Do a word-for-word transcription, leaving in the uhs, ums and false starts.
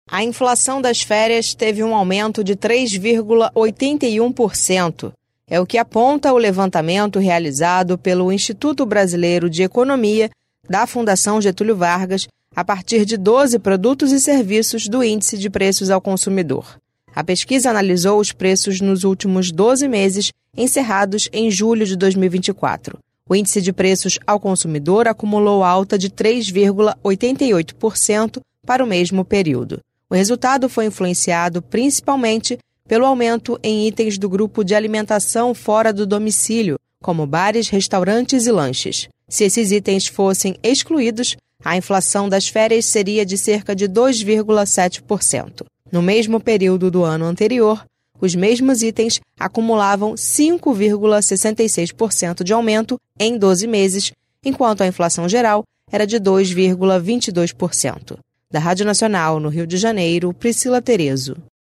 A inflação das férias teve um aumento de três vírgula oitenta e um por cento. É o que aponta o levantamento realizado pelo Instituto Brasileiro de Economia da Fundação Getúlio Vargas a partir de doze produtos e serviços do Índice de Preços ao Consumidor. A pesquisa analisou os preços nos últimos doze meses, encerrados em julho de dois mil e vinte e quatro. O Índice de Preços ao Consumidor acumulou alta de três vírgula oitenta e oito por cento para o mesmo período. O resultado foi influenciado principalmente pelo aumento em itens do grupo de alimentação fora do domicílio, como bares, restaurantes e lanches. Se esses itens fossem excluídos, a inflação das férias seria de cerca de dois vírgula sete por cento. No mesmo período do ano anterior, os mesmos itens acumulavam cinco vírgula sessenta e seis por cento de aumento em doze meses, enquanto a inflação geral era de dois vírgula vinte e dois por cento. Da Rádio Nacional, no Rio de Janeiro, Priscila Terezo.